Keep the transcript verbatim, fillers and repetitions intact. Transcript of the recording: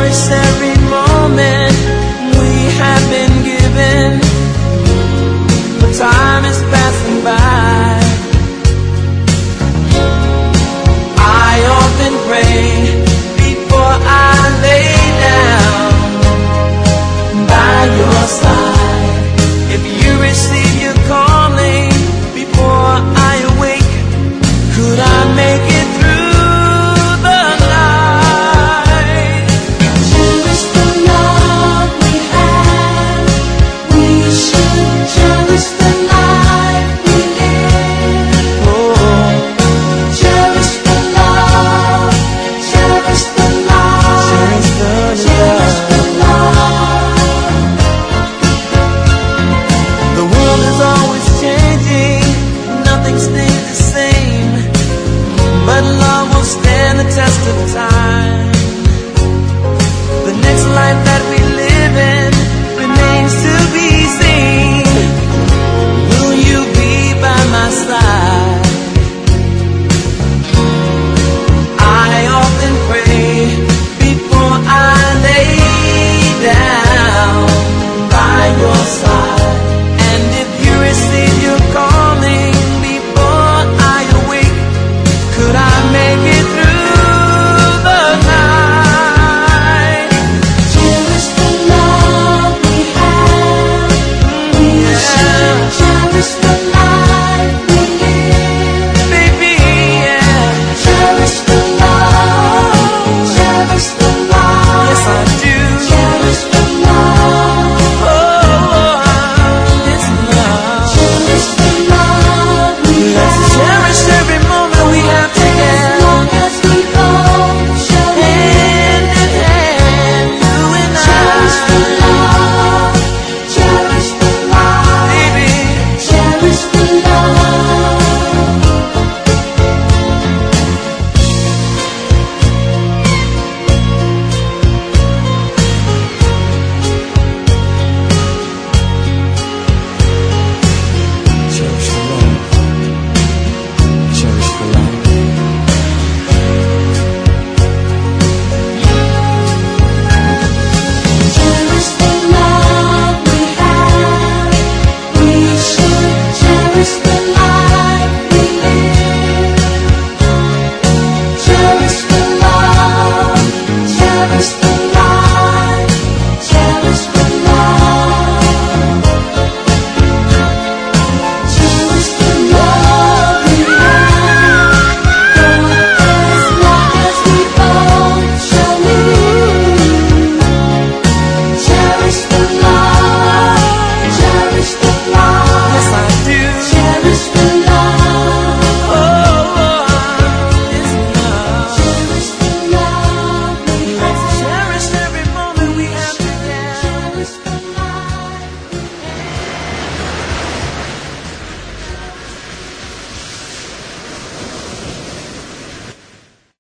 cherish every moment we have been given, but time is passing by. I often pray before I lay down by your side. If you receive your calling before I awake, could I make it through the night? Cherish the love we have. We should cherish the life we live. Oh, Cherish the love. Cherish the love. cherish the Cherish love. the love. The world is always changing, nothing stays the same, but love will stand the test of time.